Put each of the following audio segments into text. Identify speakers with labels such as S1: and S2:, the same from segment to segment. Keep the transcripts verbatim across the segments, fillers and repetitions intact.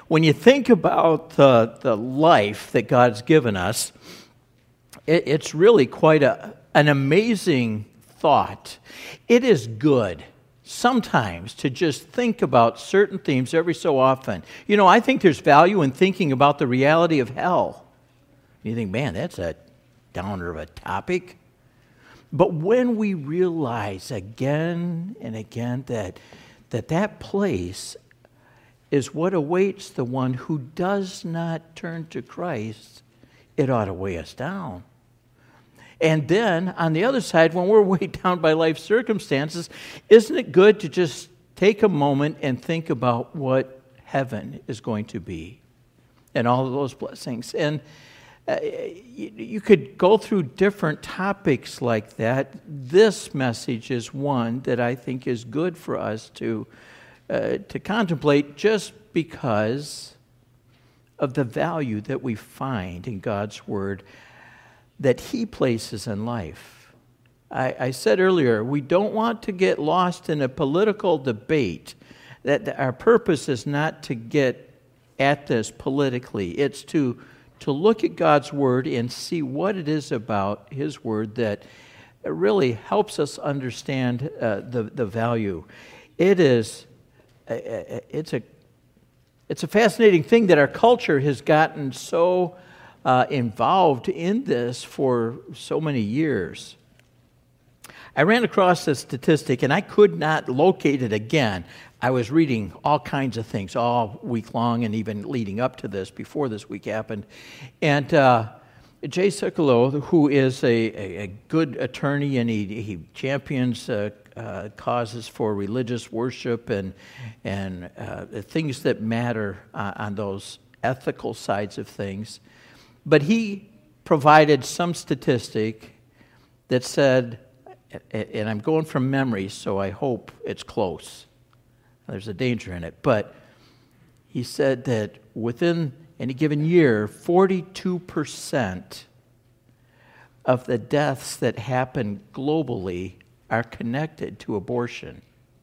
S1: when you think about the, the life that God's given us, it, it's really quite a, an amazing thought. It is good sometimes to just think about certain themes every so often. You know, I think there's value in thinking about the reality of hell. You think, man, that's a downer of a topic. But when we realize again and again that that, that place is what awaits the one who does not turn to Christ, it ought to weigh us down. And then, on the other side, when we're weighed down by life circumstances, isn't it good to just take a moment and think about what heaven is going to be and all of those blessings? And uh, you, you could go through different topics like that. This message is one that I think is good for us to, uh, to contemplate just because of the value that we find in God's Word that He places in life. I, I said earlier, we don't want to get lost in a political debate. That our purpose is not to get at this politically. It's to, to look at God's Word and see what it is about His Word that really helps us understand uh, the, the value. It is, uh, it's a, it's a fascinating thing that our culture has gotten so Uh, involved in this for so many years. I ran across a statistic, and I could not locate it again. I was reading all kinds of things all week long and even leading up to this, before this week happened. And uh, Jay Sekulow, who is a, a, a good attorney, and he, he champions uh, uh, causes for religious worship and, and uh, things that matter uh, on those ethical sides of things. But he provided some statistic that said, and I'm going from memory, so I hope it's close. There's a danger in it. But he said that within any given year, forty-two percent of the deaths that happen globally are connected to abortion.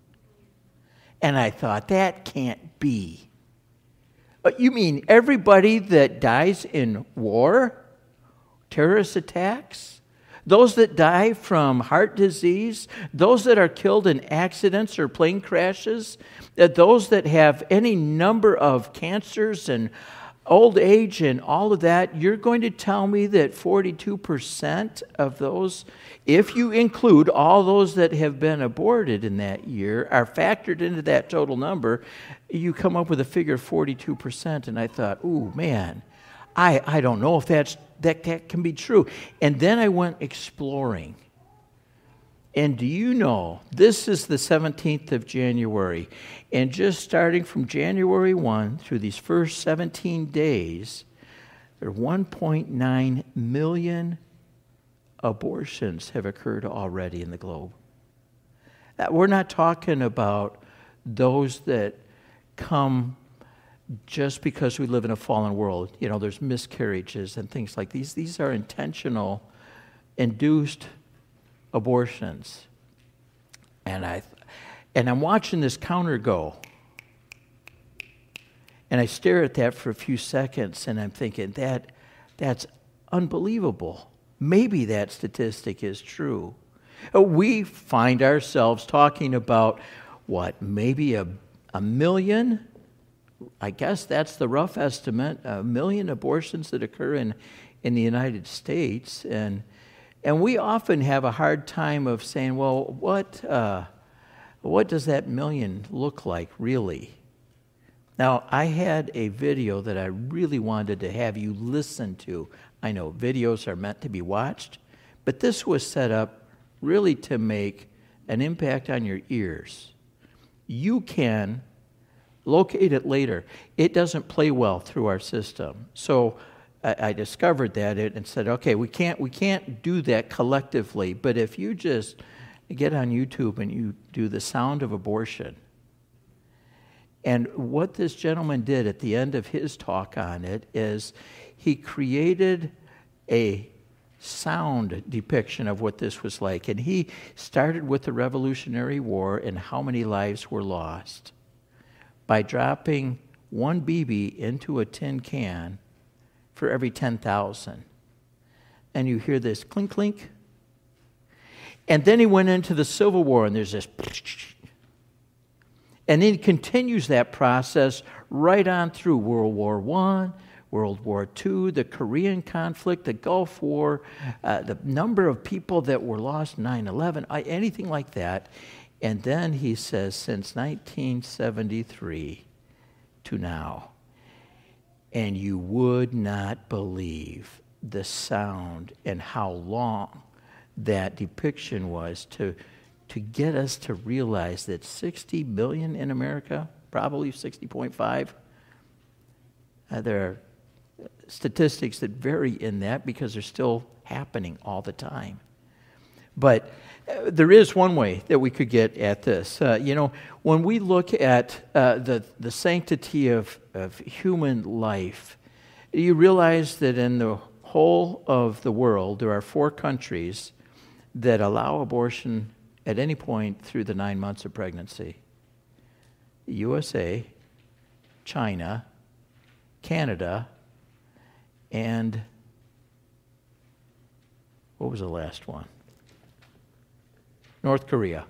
S1: And I thought, that can't be. You mean everybody that dies in war, terrorist attacks, those that die from heart disease, those that are killed in accidents or plane crashes, that those that have any number of cancers and old age and all of that, you're going to tell me that forty-two percent of those, if you include all those that have been aborted in that year, are factored into that total number, you come up with a figure of forty-two percent. And I thought, ooh, man, I, I don't know if that's that, that can be true. And then I went exploring. And do you know, this is the seventeenth of January, and just starting from January first through these first seventeen days, there are one point nine million abortions have occurred already in the globe. That we're not talking about those that come just because we live in a fallen world. You know, there's miscarriages and things like these. These are intentional, induced abortions. And I and I'm watching this counter go. And I stare at that for a few seconds, and I'm thinking, that that's unbelievable. Maybe that statistic is true. We find ourselves talking about, what, maybe a, a million? I guess that's the rough estimate, a million abortions that occur in, in the United States. And and we often have a hard time of saying, well, what uh, what does that million look like, really? Now, I had a video that I really wanted to have you listen to. I know videos are meant to be watched, but this was set up really to make an impact on your ears. You can locate it later. It doesn't play well through our system. So I, I discovered that and said, okay, we can't we can't do that collectively, but if you just get on YouTube and you do the sound of abortion. And what this gentleman did at the end of his talk on it is he created a sound depiction of what this was like. And he started with the Revolutionary War and how many lives were lost by dropping one B B into a tin can for every ten thousand. And you hear this clink, clink. And then he went into the Civil War, and there's this. And then he continues that process right on through World War One, World War Two, the Korean conflict, the Gulf War, uh, the number of people that were lost, nine eleven, anything like that. And then he says, since nineteen seventy-three to now, and you would not believe the sound and how long that depiction was to, to get us to realize that sixty million in America, probably sixty point five, uh, there are statistics that vary in that because they're still happening all the time. But uh, there is one way that we could get at this. Uh, you know, when we look at uh, the, the sanctity of, of human life, you realize that in the whole of the world, there are four countries that allow abortion at any point through the nine months of pregnancy. The U S A, China, Canada, and what was the last one? North Korea.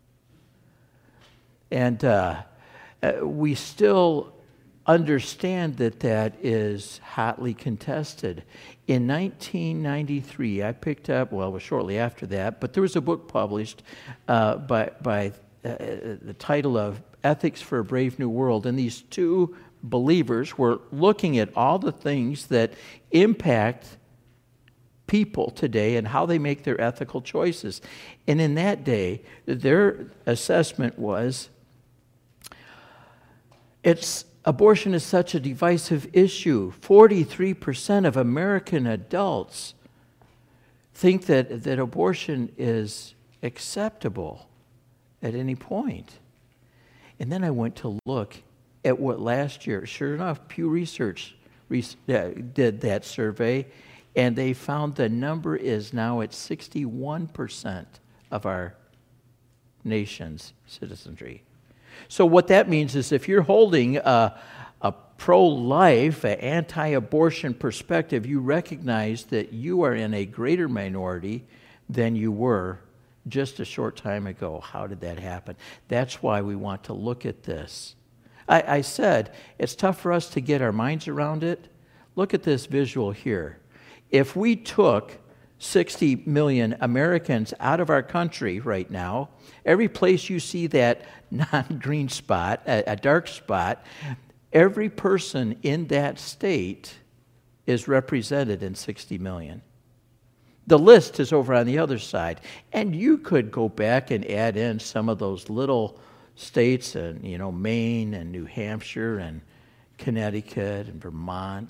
S1: And uh, uh, we still understand that that is hotly contested. In nineteen ninety-three, I picked up, well, it was shortly after that, but there was a book published uh, by, by uh, the title of Ethics for a Brave New World, and these two believers were looking at all the things that impact people today and how they make their ethical choices. And in that day, their assessment was, it's abortion is such a divisive issue. forty-three percent of American adults think that, that abortion is acceptable at any point. And then I went to look at what last year, sure enough, Pew Research did that survey, and they found the number is now at sixty-one percent of our nation's citizenry. So what that means is if you're holding a, a pro-life, an anti-abortion perspective, you recognize that you are in a greater minority than you were just a short time ago. How did that happen? That's why we want to look at this. I, I said it's tough for us to get our minds around it. Look at this visual here. If we took sixty million Americans out of our country right now, every place you see that non-green spot, a, a dark spot, every person in that state is represented in sixty million. The list is over on the other side. And you could go back and add in some of those little states, and you know, Maine and New Hampshire and Connecticut and Vermont,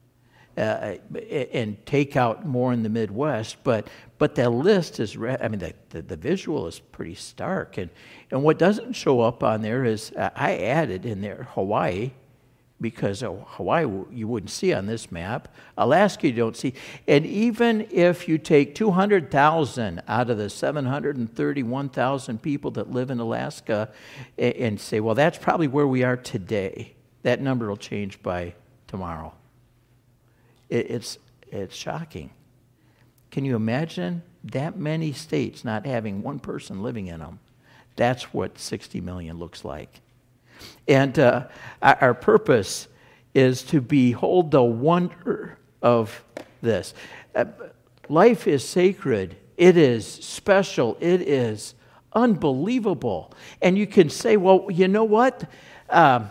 S1: uh, and take out more in the Midwest. But but the list is, re- I mean, the, the, the visual is pretty stark. And, and what doesn't show up on there is, uh, I added in there Hawaii, because uh, Hawaii you wouldn't see on this map. Alaska you don't see. And even if you take two hundred thousand out of the seven hundred thirty-one thousand people that live in Alaska and, and say, well, that's probably where we are today, that number will change by tomorrow. It, it's, it's shocking. Can you imagine that many states not having one person living in them? That's what sixty million looks like. And uh, our purpose is to behold the wonder of this. Uh, life is sacred. It is special. It is unbelievable. And you can say, well, you know what? Um,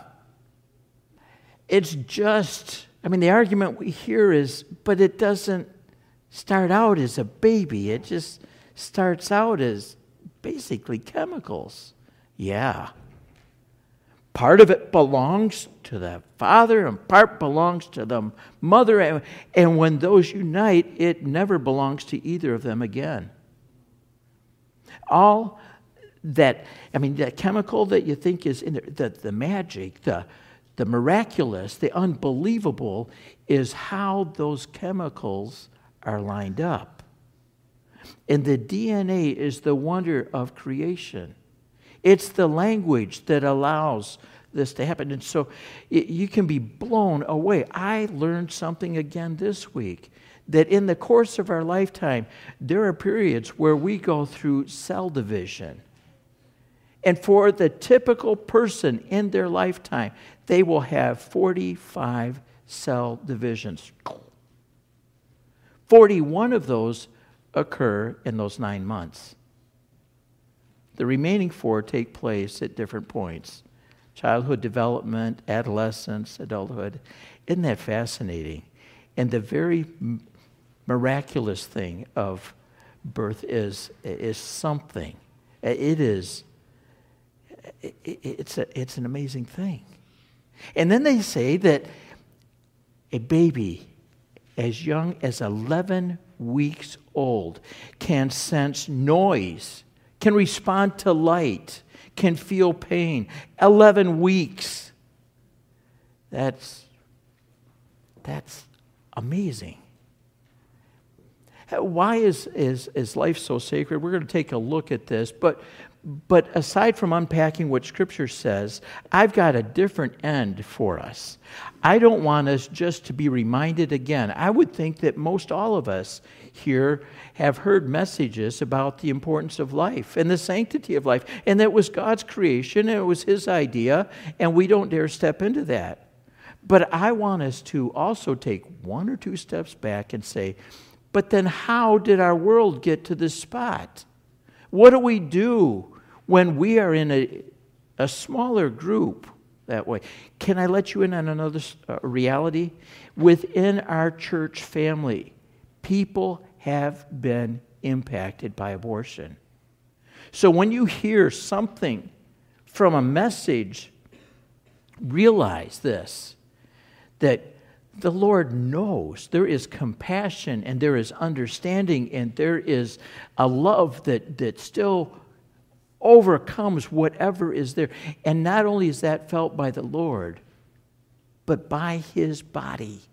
S1: it's just, I mean, the argument we hear is, but it doesn't start out as a baby. It just starts out as basically chemicals. Yeah. Part of it belongs to the father and part belongs to the mother. And when those unite, it never belongs to either of them again. All that, I mean, the chemical that you think is in there, the, the magic, the, the miraculous, the unbelievable is how those chemicals are lined up. And the D N A is the wonder of creation. It's the language that allows this to happen. And so it, you can be blown away. I learned something again this week, that in the course of our lifetime, there are periods where we go through cell division. And for the typical person in their lifetime, they will have forty-five cell divisions. forty-one of those occur in those nine months. The remaining four take place at different points. Childhood development, adolescence, adulthood. Isn't that fascinating? And the very miraculous thing of birth is, is something. It is, it, it's, a, it's an amazing thing. And then they say that a baby as young as eleven weeks old can sense noise, can respond to light, can feel pain. eleven weeks. That's, that's amazing. Why is, is, is life so sacred? We're going to take a look at this, but But aside from unpacking what Scripture says, I've got a different end for us. I don't want us just to be reminded again. I would think that most all of us here have heard messages about the importance of life and the sanctity of life, and that it was God's creation, and it was His idea, and we don't dare step into that. But I want us to also take one or two steps back and say, but then how did our world get to this spot? What do we do when we are in a, a smaller group that way? Can I let you in on another uh, reality? Within our church family, people have been impacted by abortion. So when you hear something from a message, realize this, that the Lord knows there is compassion and there is understanding and there is a love that, that still overcomes whatever is there. And not only is that felt by the Lord, but by His body,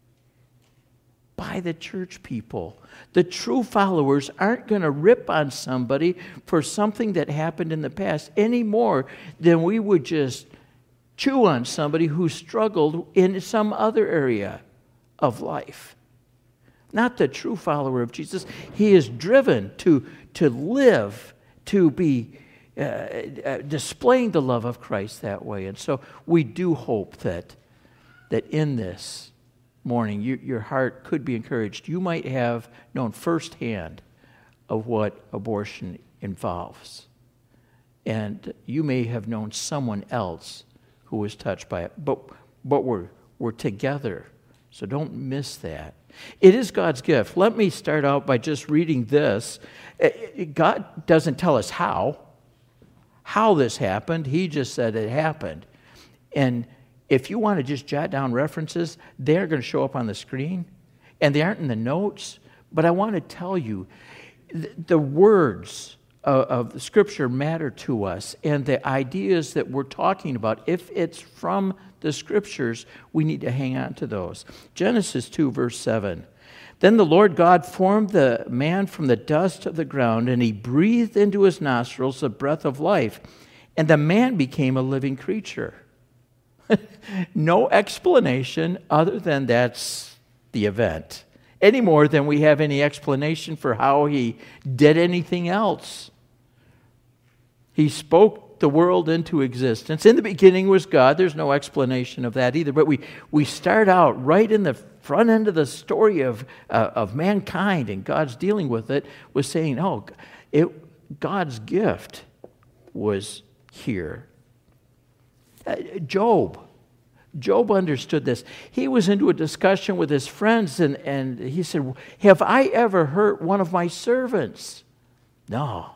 S1: by the church people. The true followers aren't going to rip on somebody for something that happened in the past any more than we would just chew on somebody who struggled in some other area of life. Not the true follower of Jesus. He is driven to, to live, to be uh, uh, displaying the love of Christ that way. And so we do hope that, that in this morning, you, your heart could be encouraged. You might have known firsthand of what abortion involves. And you may have known someone else who was touched by it. But but we're we're together. So don't miss that. It is God's gift. Let me start out by just reading this. God doesn't tell us how, how this happened. He just said it happened. And if you want to just jot down references, they're going to show up on the screen. And they aren't in the notes. But I want to tell you, the words of the Scripture matter to us, and the ideas that we're talking about, if it's from the Scriptures, we need to hang on to those. Genesis two, verse seven. Then the Lord God formed the man from the dust of the ground, and He breathed into his nostrils the breath of life, and the man became a living creature. No explanation other than that's the event, any more than we have any explanation for how He did anything else. He spoke the world into existence. In the beginning was God. There's no explanation of that either. But we, we start out right in the front end of the story of, uh, of mankind, and God's dealing with it, was saying, oh, it, God's gift was here. Uh, Job. Job understood this. He was into a discussion with his friends, and, and he said, have I ever hurt one of my servants? No.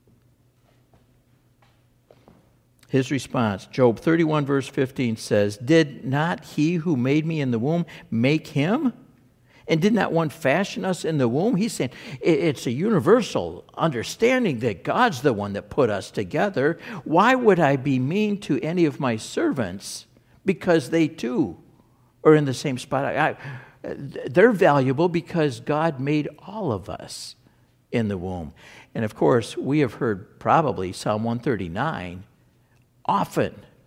S1: His response, Job thirty-one, verse fifteen says, did not He who made me in the womb make him? And did not one fashion us in the womb? He's saying it's a universal understanding that God's the one that put us together. Why would I be mean to any of my servants? Because they too are in the same spot. I, they're valuable because God made all of us in the womb. And of course, we have heard probably Psalm one thirty-nine often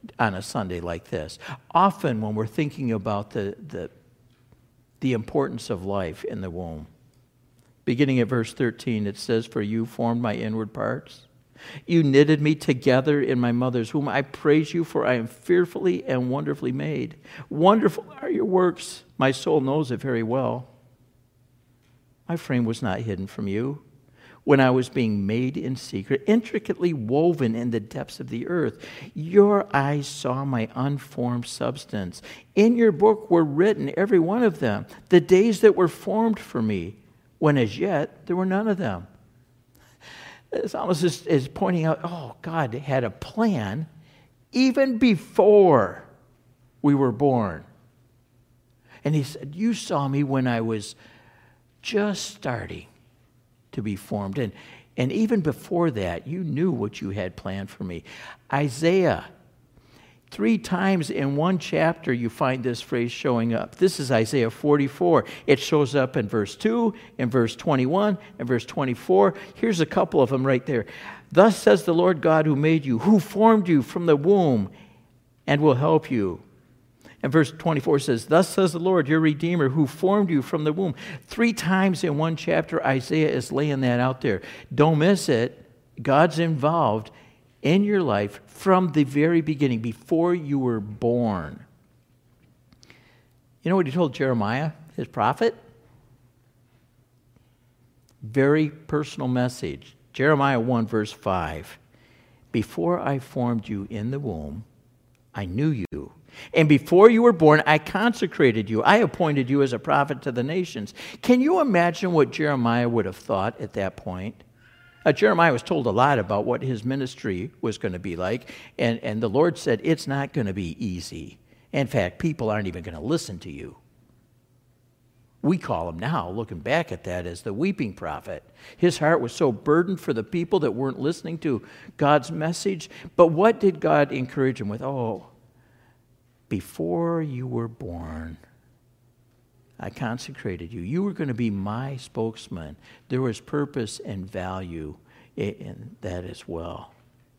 S1: on a Sunday like this. Often when we're thinking about the, the, the importance of life in the womb, beginning at verse thirteen, it says, "For you formed my inward parts. You knitted me together in my mother's womb. I praise you, for I am fearfully and wonderfully made. Wonderful are your works. My soul knows it very well. My frame was not hidden from you when I was being made in secret, intricately woven in the depths of the earth. Your eyes saw my unformed substance. In your book were written, every one of them, the days that were formed for me, when as yet there were none of them." The psalmist is, is pointing out, oh, God had a plan even before we were born. And he said, you saw me when I was just starting to be formed. And, and even before that, you knew what you had planned for me. Isaiah, three times in one chapter you find this phrase showing up. This is Isaiah forty-four. It shows up in verse two, in verse twenty-one, and verse twenty-four. Here's a couple of them right there. "Thus says the Lord God who made you, who formed you from the womb and will help you." And verse twenty-four says, "Thus says the Lord, your Redeemer, who formed you from the womb." Three times in one chapter, Isaiah is laying that out there. Don't miss it. God's involved in your life from the very beginning, before you were born. You know what he told Jeremiah, his prophet? Very personal message. Jeremiah one, verse five. "Before I formed you in the womb, I knew you. And before you were born, I consecrated you. I appointed you as a prophet to the nations." Can you imagine what Jeremiah would have thought at that point? Uh, Jeremiah was told a lot about what his ministry was going to be like, and, and the Lord said, it's not going to be easy. In fact, people aren't even going to listen to you. We call him now, looking back at that, as the weeping prophet. His heart was so burdened for the people that weren't listening to God's message. But what did God encourage him with? Oh, before you were born, I consecrated you. You were going to be my spokesman. There was purpose and value in that as well.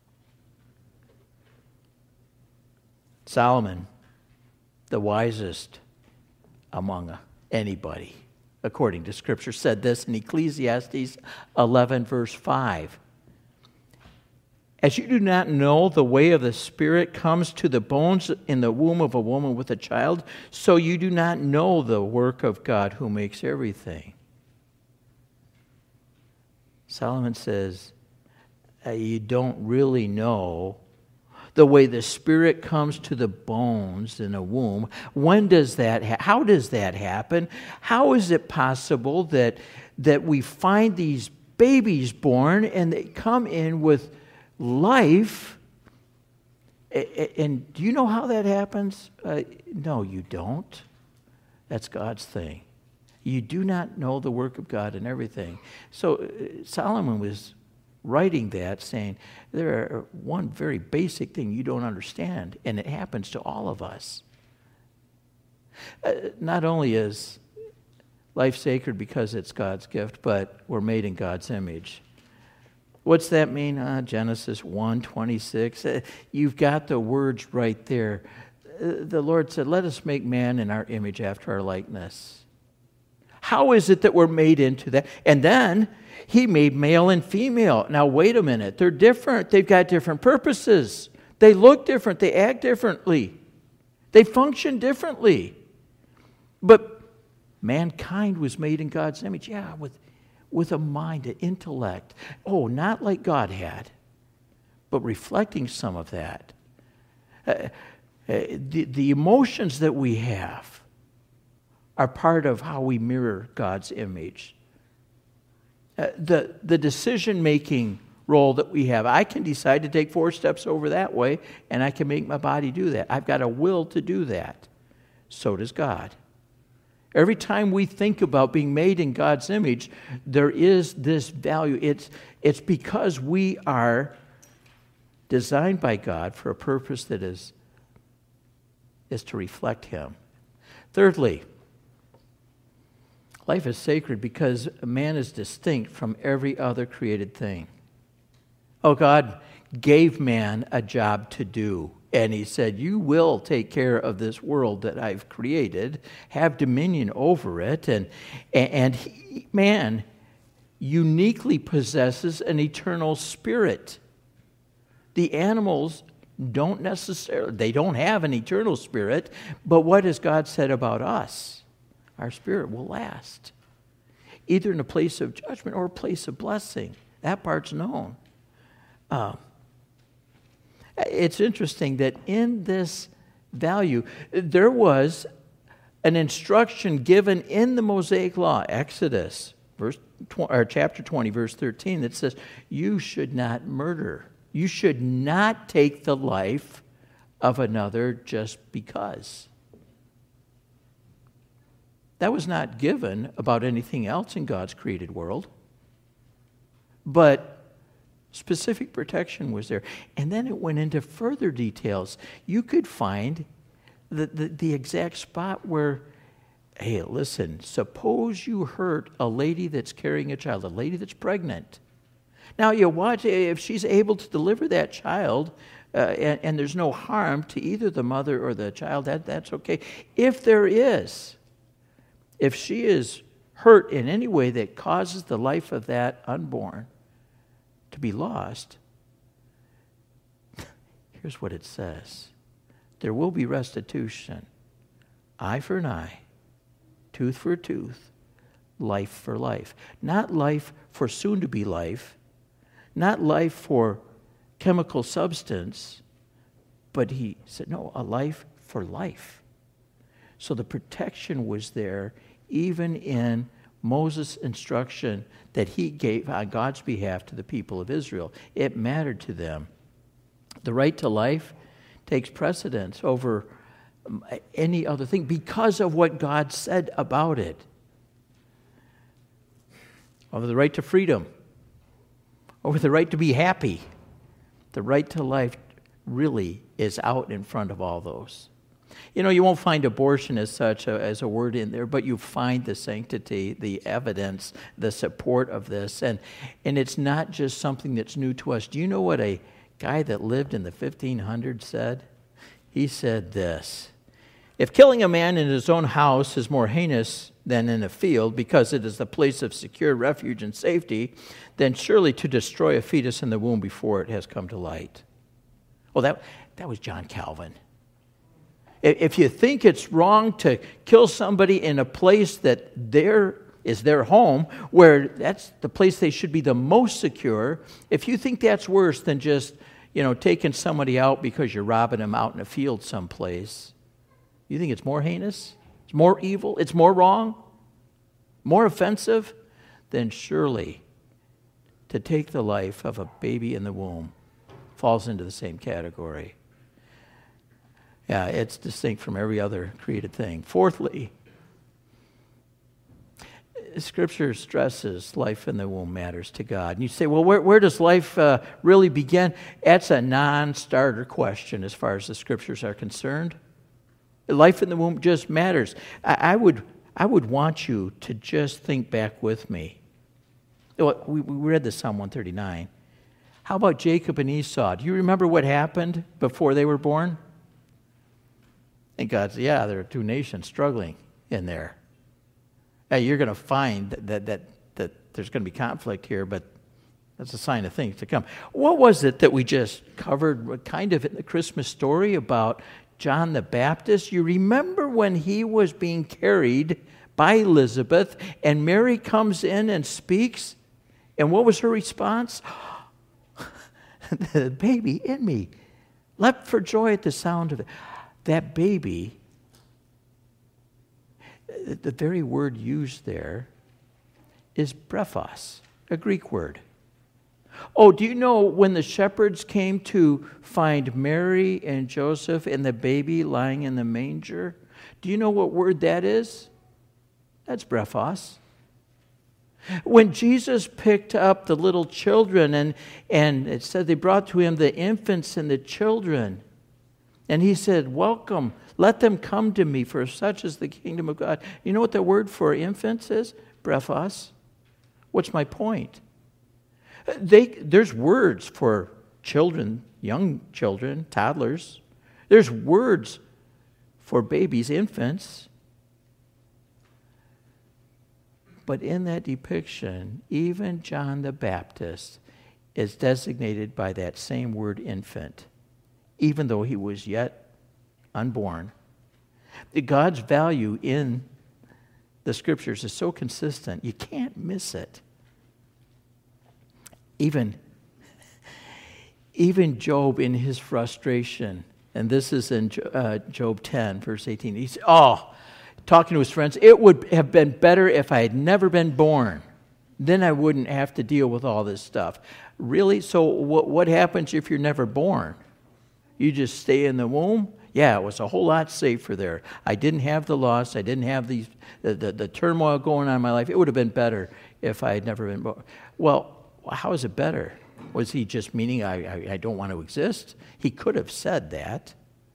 S1: Solomon, the wisest among anybody, according to Scripture, said this in Ecclesiastes eleven, verse five. "As you do not know the way of the Spirit comes to the bones in the womb of a woman with a child, so you do not know the work of God who makes everything." Solomon says, uh, you don't really know the way the Spirit comes to the bones in a womb. When does that ha- how does that happen? How is it possible that, that we find these babies born and they come in with life? And do you know how that happens? Uh, no, you don't. That's God's thing. You do not know the work of God and everything. So uh, Solomon was writing that, saying there are one very basic thing you don't understand, and it happens to all of us. Uh, not only is life sacred because it's God's gift, but we're made in God's image. What's that mean? Uh, Genesis one twenty-six. Uh, you've got the words right there. Uh, the Lord said, let us make man in our image after our likeness. How is it that we're made into that? And then he made male and female. Now, wait a minute. They're different. They've got different purposes. They look different. They act differently. They function differently. But mankind was made in God's image. Yeah, with with a mind, an intellect. Oh, not like God had, but reflecting some of that. Uh, uh, the, the emotions that we have are part of how we mirror God's image. Uh, the, the decision-making role that we have, I can decide to take four steps over that way, and I can make my body do that. I've got a will to do that. So does God. Every time we think about being made in God's image, there is this value. It's, it's because we are designed by God for a purpose that is, is to reflect Him. Thirdly, life is sacred because man is distinct from every other created thing. Oh, God gave man a job to do. And he said, you will take care of this world that I've created, have dominion over it. And, and he, man, uniquely possesses an eternal spirit. The animals don't necessarily, they don't have an eternal spirit, but what has God said about us? Our spirit will last, either in a place of judgment or a place of blessing. That part's known. Um, it's interesting that in this value, there was an instruction given in the Mosaic Law, Exodus, verse or chapter twenty, verse thirteen, that says, you should not murder. You should not take the life of another just because. That was not given about anything else in God's created world. But specific protection was there. And then it went into further details. You could find the, the, the exact spot where, hey, listen, suppose you hurt a lady that's carrying a child, a lady that's pregnant. Now, you watch, if she's able to deliver that child, uh, and, and there's no harm to either the mother or the child, that, that's okay. If there is, if she is hurt in any way that causes the life of that unborn to be lost, here's what it says. There will be restitution. Eye for an eye, tooth for a tooth, life for life. Not life for soon-to-be life, not life for chemical substance, but he said, no, a life for life. So the protection was there even in Moses' instruction that he gave on God's behalf to the people of Israel. It mattered to them. The right to life takes precedence over any other thing because of what God said about it. Over the right to freedom, over the right to be happy. The right to life really is out in front of all those. You know, you won't find abortion as such a, as a word in there, but you find the sanctity, the evidence, the support of this. And, and it's not just something that's new to us. Do you know what a guy that lived in the fifteen hundreds said? He said this: if killing a man in his own house is more heinous than in a field because it is the place of secure refuge and safety, then surely to destroy a fetus in the womb before it has come to light. Well, that, that was John Calvin. If you think it's wrong to kill somebody in a place that there is their home, where that's the place they should be the most secure, if you think that's worse than just, you know, taking somebody out because you're robbing them out in a field someplace, you think it's more heinous? It's more evil? It's more wrong? More offensive? Then surely to take the life of a baby in the womb falls into the same category. Yeah, it's distinct from every other created thing. Fourthly, Scripture stresses life in the womb matters to God. And you say, well, where, where does life uh, really begin? That's a non-starter question as far as the Scriptures are concerned. Life in the womb just matters. I, I would I would want you to just think back with me. We, we read the Psalm one thirty-nine. How about Jacob and Esau? Do you remember what happened before they were born? And God said, yeah, there are two nations struggling in there. Now, you're going to find that, that, that, that there's going to be conflict here, but that's a sign of things to come. What was it that we just covered kind of in the Christmas story about John the Baptist? You remember when he was being carried by Elizabeth and Mary comes in and speaks? And what was her response? The baby in me leapt for joy at the sound of it. That baby, the very word used there is brephos, a Greek word. Oh, do you know when the shepherds came to find Mary and Joseph and the baby lying in the manger? Do you know what word that is? That's brephos. When Jesus picked up the little children and, and it said they brought to him the infants and the children, and he said, welcome, let them come to me, for such is the kingdom of God. You know what the word for infants is? Brephos. What's my point? They, there's words for children, young children, toddlers, There's words for babies, infants. But in that depiction, even John the Baptist is designated by that same word, infant, even though he was yet unborn. God's value in the Scriptures is so consistent, you can't miss it. Even, even Job in his frustration, and this is in uh, Job ten, verse eighteen, he said, oh, talking to his friends, it would have been better if I had never been born. Then I wouldn't have to deal with all this stuff. Really? So what, what happens if you're never born? You just stay in the womb? Yeah, it was a whole lot safer there. I didn't have the loss. I didn't have these, the, the, the turmoil going on in my life. It would have been better if I had never been born. Well, how is it better? Was he just meaning I, I, I don't want to exist? He could have said that.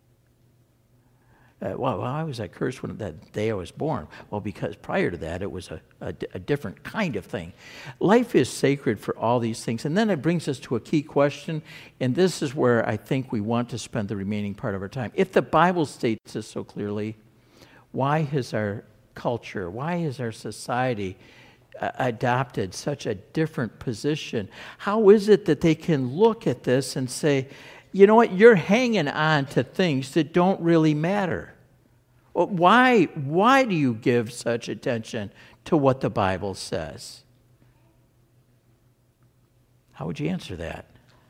S1: Uh, well, why was I cursed when that day I was born? Well, because prior to that, it was a, a, a different kind of thing. Life is sacred for all these things. And then it brings us to a key question, and this is where I think we want to spend the remaining part of our time. If the Bible states this so clearly, why has our culture, why has our society uh, adopted such a different position? How is it that they can look at this and say, you know what, you're hanging on to things that don't really matter? Why, why do you give such attention to what the Bible says? How would you answer that?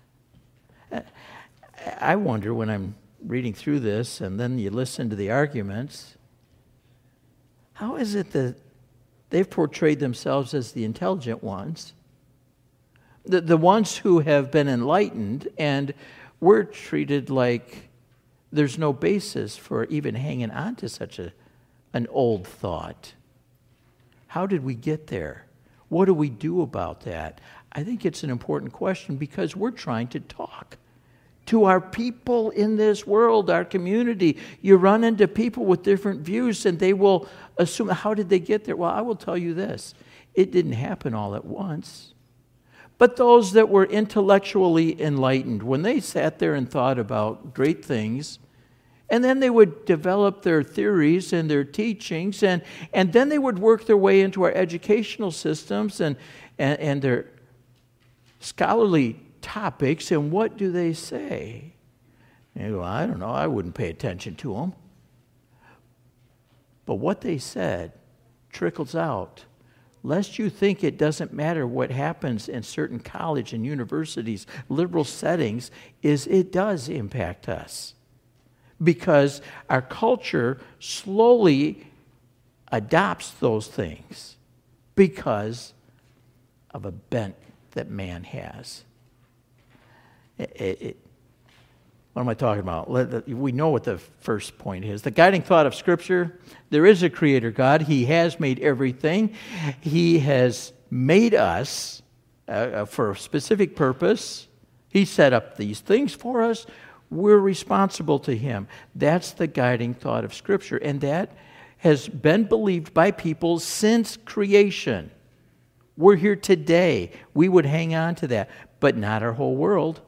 S1: I wonder when I'm reading through this and then you listen to the arguments, how is it that they've portrayed themselves as the intelligent ones, the, the ones who have been enlightened, and we're treated like there's no basis for even hanging on to such a, an old thought? How did we get there? What do we do about that? I think it's an important question because we're trying to talk to our people in this world, our community. You run into people with different views and they will assume, how did they get there? Well, I will tell you this. It didn't happen all at once. But those that were intellectually enlightened, when they sat there and thought about great things, and then they would develop their theories and their teachings, and, and then they would work their way into our educational systems and, and, and their scholarly topics, and what do they say? You go, I don't know, I wouldn't pay attention to them. But what they said trickles out. Lest you think it doesn't matter what happens in certain college and universities, liberal settings, is it does impact us. Because our culture slowly adopts those things because of a bent that man has. It, it, what am I talking about? We know what the first point is. The guiding thought of Scripture, there is a creator God. He has made everything. He has made us uh, for a specific purpose. He set up these things for us. We're responsible to Him. That's the guiding thought of Scripture. And that has been believed by people since creation. We're here today. We would hang on to that, but not our whole world.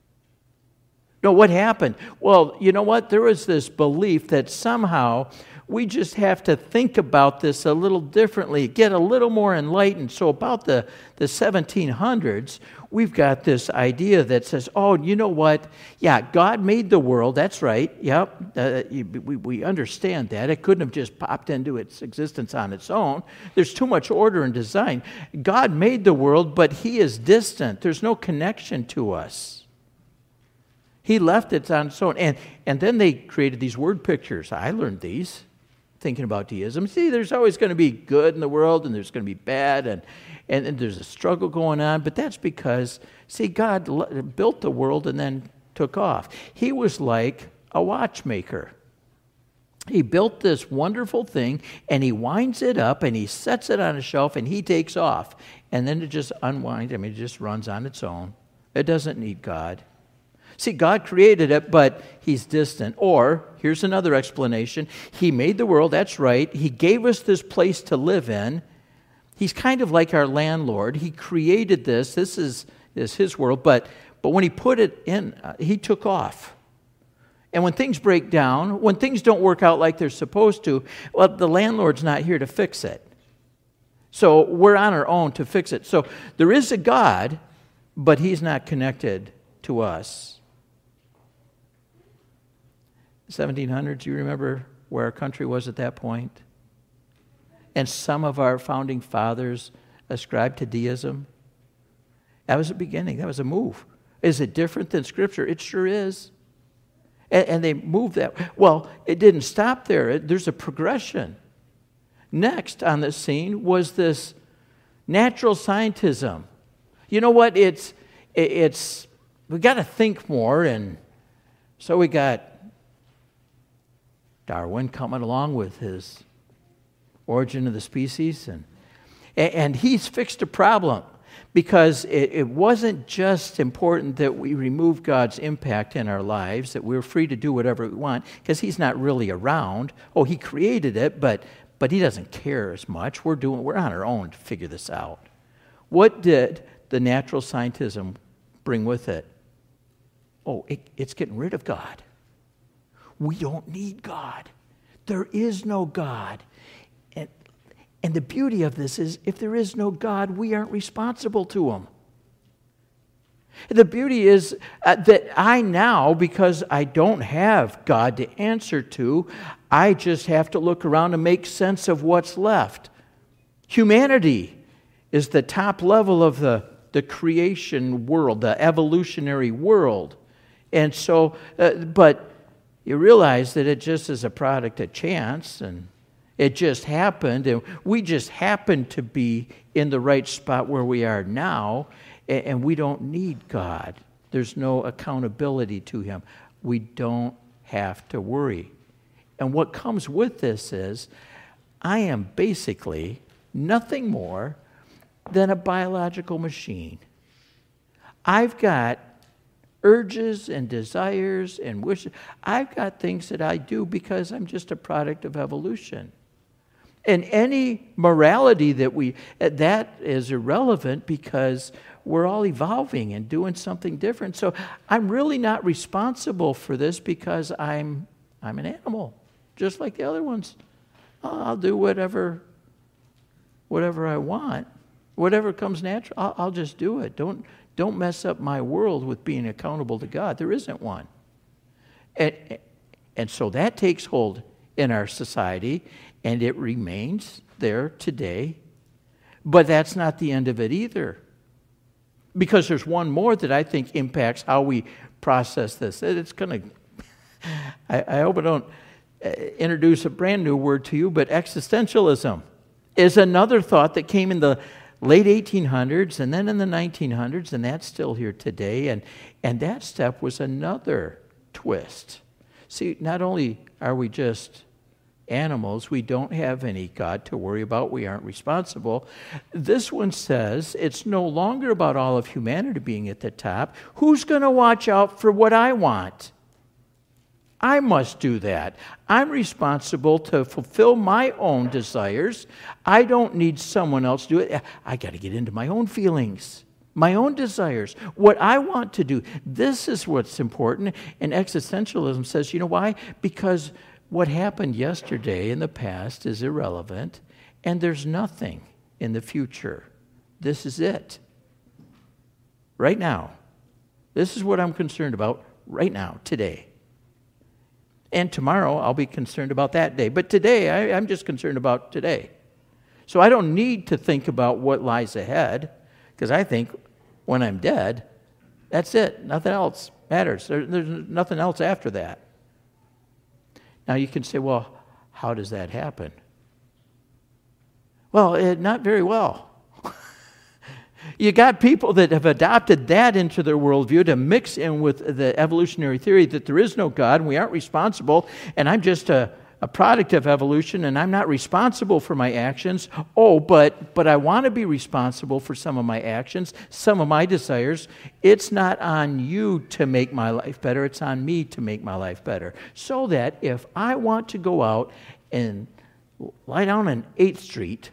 S1: No, what happened? Well, you know what? There was this belief that somehow we just have to think about this a little differently, get a little more enlightened. So about the, the seventeen hundreds, we've got this idea that says, oh, you know what? Yeah, God made the world. That's right. Yep. Uh, we, we understand that. It couldn't have just popped into its existence on its own. There's too much order and design. God made the world, but He is distant. There's no connection to us. He left it on its own. And, and then they created these word pictures. I learned these thinking about deism. See, there's always going to be good in the world and there's going to be bad, and, and, and there's a struggle going on. But that's because, see, God l- built the world and then took off. He was like a watchmaker. He built this wonderful thing and He winds it up and He sets it on a shelf and He takes off. And then it just unwinds. I mean, it just runs on its own. It doesn't need God. See, God created it, but He's distant. Or, here's another explanation. He made the world, that's right. He gave us this place to live in. He's kind of like our landlord. He created this. This is, is His world. But, but when He put it in, uh, He took off. And when things break down, when things don't work out like they're supposed to, well, the landlord's not here to fix it. So we're on our own to fix it. So there is a God, but he's not connected to us. seventeen hundreds, you remember where our country was at that point? And some of our founding fathers ascribed to deism. That was the beginning. That was a move. Is it different than Scripture? It sure is. And, and they moved that. Well, it didn't stop there. It, there's a progression. Next on the scene was this natural scientism. You know what? It's, it, it's we got to think more, and so we got Darwin coming along with his Origin of the Species, and and he's fixed a problem, because it, it wasn't just important that we remove God's impact in our lives, that we're free to do whatever we want, because he's not really around. Oh, he created it, but but he doesn't care as much. We're doing we're on our own to figure this out. What did the natural scientism bring with it? Oh, it, it's getting rid of God. We don't need God. There is no God. And, and the beauty of this is, if there is no God, we aren't responsible to him. The beauty is uh, that I now, because I don't have God to answer to, I just have to look around and make sense of what's left. Humanity is the top level of the, the creation world, the evolutionary world. And so, uh, but you realize that it just is a product of chance, and it just happened, and we just happen to be in the right spot where we are now, and, and we don't need God. There's no accountability to him. We don't have to worry. And what comes with this is, I am basically nothing more than a biological machine. I've got urges and desires and wishes. I've got things that I do because I'm just a product of evolution. And any morality that we, that is irrelevant, because we're all evolving and doing something different. So I'm really not responsible for this, because I'm I'm an animal, just like the other ones. I'll do whatever whatever I want. Whatever comes natural, I'll, I'll just do it. Don't Don't mess up my world with being accountable to God. There isn't one. And, and so that takes hold in our society, and it remains there today. But that's not the end of it either. Because there's one more that I think impacts how we process this. It's going to, I, I hope I don't introduce a brand new word to you, but existentialism is another thought that came in the late eighteen hundreds and then in the nineteen hundreds, and that's still here today. And, and that step was another twist. See, not only are we just animals, we don't have any God to worry about, we aren't responsible. This one says it's no longer about all of humanity being at the top. Who's going to watch out for what I want? I must do that. I'm responsible to fulfill my own desires. I don't need someone else to do it. I got to get into my own feelings, my own desires, what I want to do. This is what's important. And existentialism says, you know why? Because what happened yesterday in the past is irrelevant, and there's nothing in the future. This is it. Right now. This is what I'm concerned about right now, today. And tomorrow, I'll be concerned about that day. But today, I, I'm just concerned about today. So I don't need to think about what lies ahead, because I think when I'm dead, that's it. Nothing else matters. There, there's nothing else after that. Now, you can say, well, how does that happen? Well, it, not very well. You got people that have adopted that into their worldview to mix in with the evolutionary theory that there is no God and we aren't responsible, and I'm just a, a product of evolution and I'm not responsible for my actions. Oh, but but I want to be responsible for some of my actions, some of my desires. It's not on you to make my life better. It's on me to make my life better. So that if I want to go out and lie down on eighth street,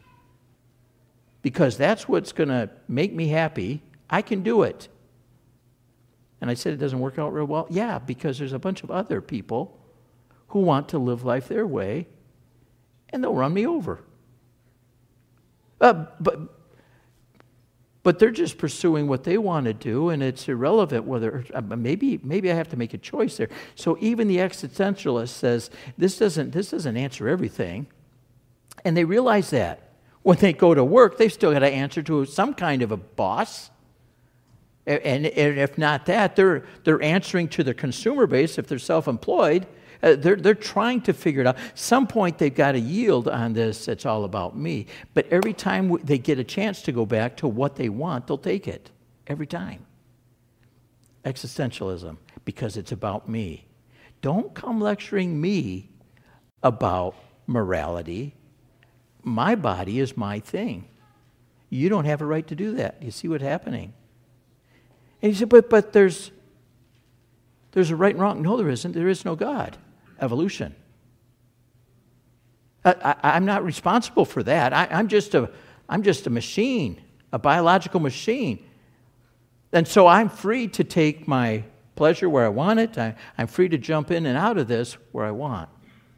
S1: because that's what's going to make me happy, I can do it. And I said, it doesn't work out real well. Yeah, because there's a bunch of other people who want to live life their way, and they'll run me over. Uh, but, but they're just pursuing what they want to do, and it's irrelevant whether, uh, maybe maybe I have to make a choice there. So even the existentialist says, this doesn't, this doesn't answer everything. And they realize that. When they go to work, they've still got to answer to some kind of a boss. And, and if not that, they're they're answering to the consumer base if they're self-employed. Uh, they're they're trying to figure it out. Some point they've got to yield on this. It's all about me. But every time w- they get a chance to go back to what they want, they'll take it. Every time. Existentialism, because it's about me. Don't come lecturing me about morality. My body is my thing. You don't have a right to do that. You see what's happening? And he said, but but there's there's a right and wrong. No, there isn't. There is no God. Evolution. I, I, I'm not responsible for that. I, I'm just a I'm just a machine, a biological machine. And so I'm free to take my pleasure where I want it. I, I'm free to jump in and out of this where I want.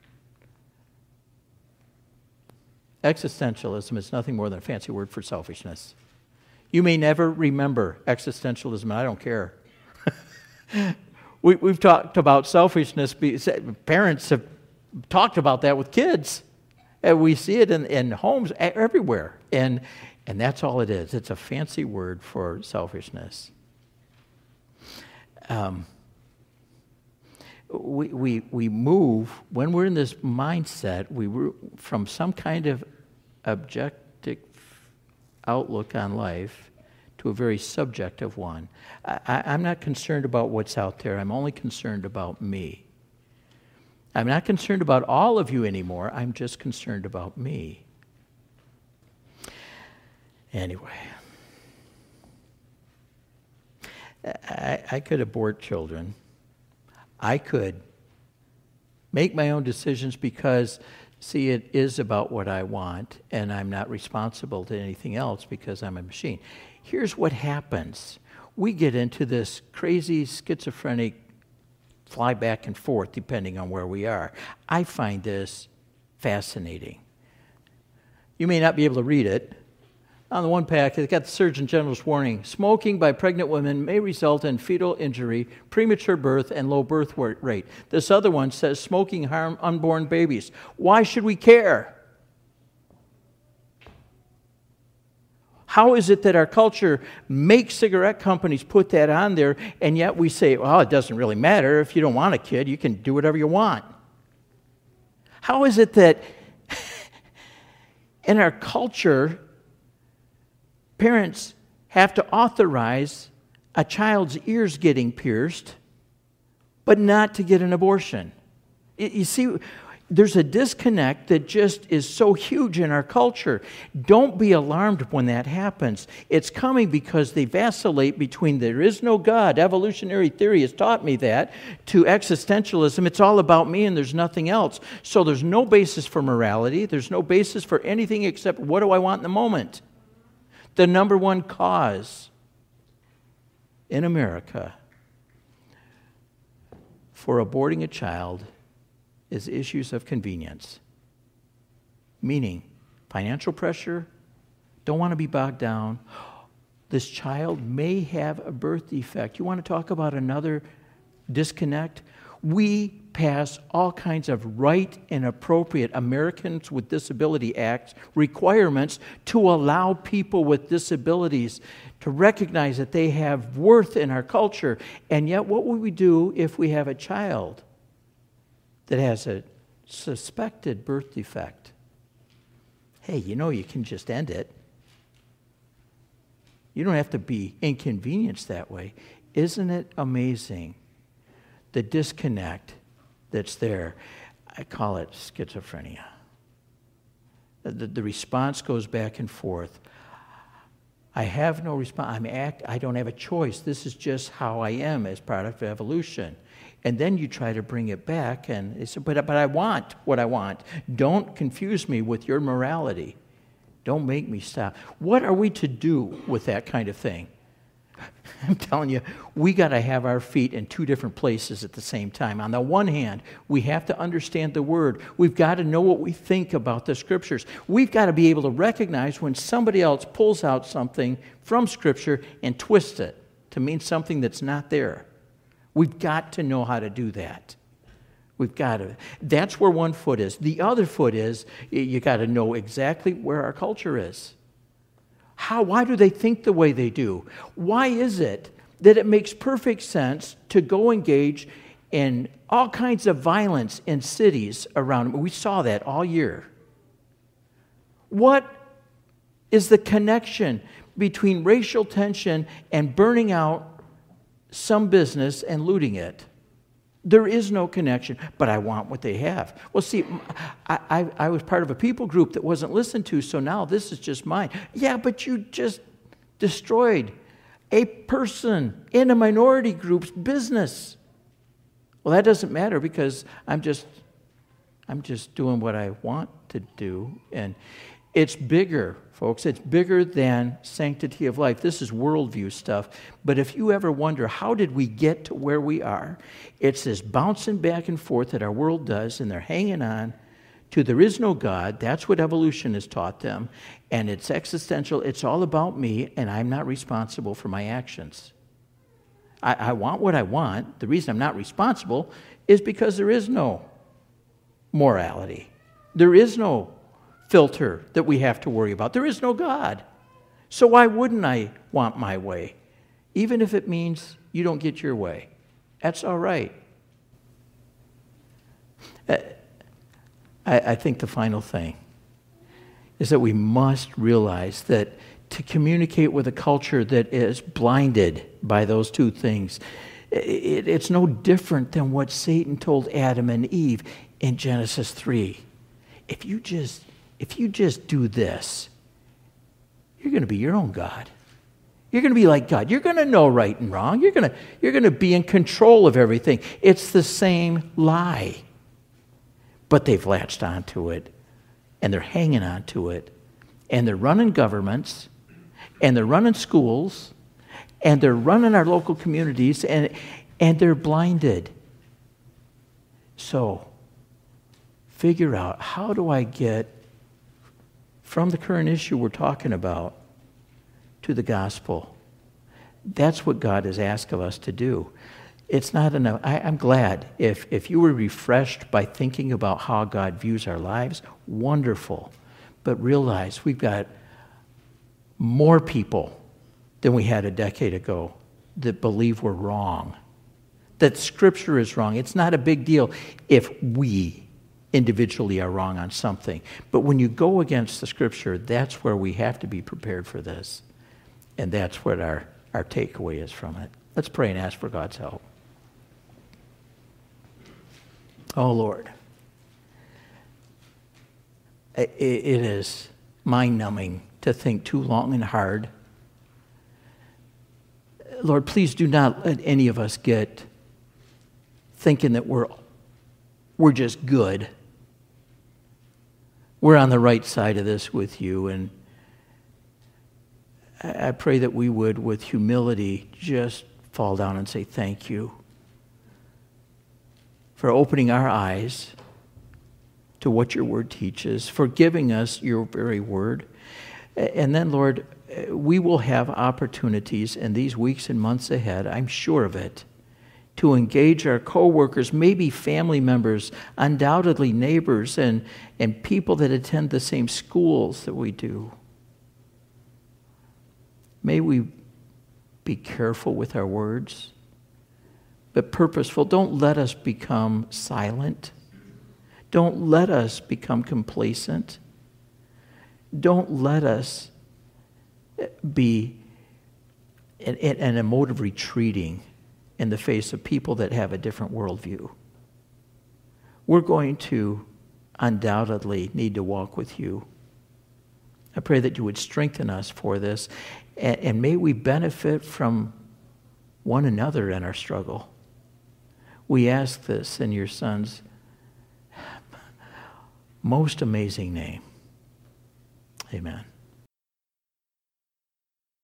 S1: Existentialism is nothing more than a fancy word for selfishness. You may never remember existentialism, and I don't care. we, we've talked about selfishness. Parents have talked about that with kids. And we see it in, in homes everywhere. And, and that's all it is. It's a fancy word for selfishness. Um, we, we, we move, when we're in this mindset, we from some kind of objective outlook on life to a very subjective one. I, I'm not concerned about what's out there. I'm only concerned about me. I'm not concerned about all of you anymore. I'm just concerned about me. Anyway, I, I could abort children. I could make my own decisions because, see, it is about what I want, and I'm not responsible to anything else because I'm a machine. Here's what happens. We get into this crazy schizophrenic fly back and forth depending on where we are. I find this fascinating. You may not be able to read it. On the one pack, it's got the Surgeon General's warning. Smoking by pregnant women may result in fetal injury, premature birth, and low birth rate. This other one says smoking harm unborn babies. Why should we care? How is it that our culture makes cigarette companies put that on there, and yet we say, well, it doesn't really matter. If you don't want a kid, you can do whatever you want. How is it that in our culture, parents have to authorize a child's ears getting pierced, but not to get an abortion? You see, there's a disconnect that just is so huge in our culture. Don't be alarmed when that happens. It's coming because they vacillate between there is no God, evolutionary theory has taught me that, to existentialism. It's all about me and there's nothing else. So there's no basis for morality. There's no basis for anything except what do I want in the moment? The number one cause in America for aborting a child is issues of convenience. Meaning, financial pressure, don't want to be bogged down. This child may have a birth defect. You want to talk about another disconnect? We pass all kinds of right and appropriate Americans with Disability Act requirements to allow people with disabilities to recognize that they have worth in our culture. And yet, what would we do if we have a child that has a suspected birth defect? Hey, you know you can just end it. You don't have to be inconvenienced that way. Isn't it amazing, the disconnect that's there? I call it schizophrenia. The, the response goes back and forth. I have no response. I'm act. I don't have a choice. This is just how I am as product of evolution. And then you try to bring it back, and it's, but, but I want what I want. Don't confuse me with your morality. Don't make me stop. What are we to do with that kind of thing? I'm telling you, we got to have our feet in two different places at the same time. On the one hand, we have to understand the Word. We've got to know what we think about the Scriptures. We've got to be able to recognize when somebody else pulls out something from Scripture and twists it to mean something that's not there. We've got to know how to do that. We've got to. That's where one foot is. The other foot is you got to know exactly where our culture is. How, why do they think the way they do? Why is it that it makes perfect sense to go engage in all kinds of violence in cities around them? We saw that all year. What is the connection between racial tension and burning out some business and looting it? There is no connection, but I want what they have. Well, see, I, I, I was part of a people group that wasn't listened to, so now this is just mine. Yeah, but you just destroyed a person in a minority group's business. Well, that doesn't matter because I'm just, I'm just doing what I want to do, and it's bigger, folks. It's bigger than sanctity of life. This is worldview stuff. But if you ever wonder, how did we get to where we are? It's this bouncing back and forth that our world does, and they're hanging on to there is no God. That's what evolution has taught them. And it's existential. It's all about me, and I'm not responsible for my actions. I, I want what I want. The reason I'm not responsible is because there is no morality. There is no filter that we have to worry about. There is no God. So why wouldn't I want my way? Even if it means you don't get your way. That's all right. I, I think the final thing is that we must realize that to communicate with a culture that is blinded by those two things, it, it's no different than what Satan told Adam and Eve in Genesis three. If you just If you just do this, you're going to be your own God. You're going to be like God. You're going to know right and wrong. You're going to, you're going to be in control of everything. It's the same lie. But they've latched onto it, and they're hanging on to it, and they're running governments, and they're running schools, and they're running our local communities, and, and they're blinded. So, figure out, how do I get from the current issue we're talking about to the gospel? That's what God has asked of us to do. It's not enough. I, I'm glad if, if you were refreshed by thinking about how God views our lives, wonderful. But realize we've got more people than we had a decade ago that believe we're wrong, that Scripture is wrong. It's not a big deal if we individually are wrong on something. But when you go against the Scripture, that's where we have to be prepared for this. And that's what our, our takeaway is from it. Let's pray and ask for God's help. Oh, Lord. It, it is mind-numbing to think too long and hard. Lord, please do not let any of us get thinking that we're, we're just good. We're on the right side of this with you, and I pray that we would, with humility, just fall down and say thank you for opening our eyes to what your word teaches, for giving us your very word. And then, Lord, we will have opportunities in these weeks and months ahead, I'm sure of it, to engage our co-workers, maybe family members, undoubtedly neighbors, and, and people that attend the same schools that we do. May we be careful with our words, but purposeful. Don't let us become silent. Don't let us become complacent. Don't let us be in, in, in a mode of retreating in the face of people that have a different worldview. We're going to undoubtedly need to walk with you. I pray that you would strengthen us for this, and, and may we benefit from one another in our struggle. We ask this in your Son's most amazing name. Amen.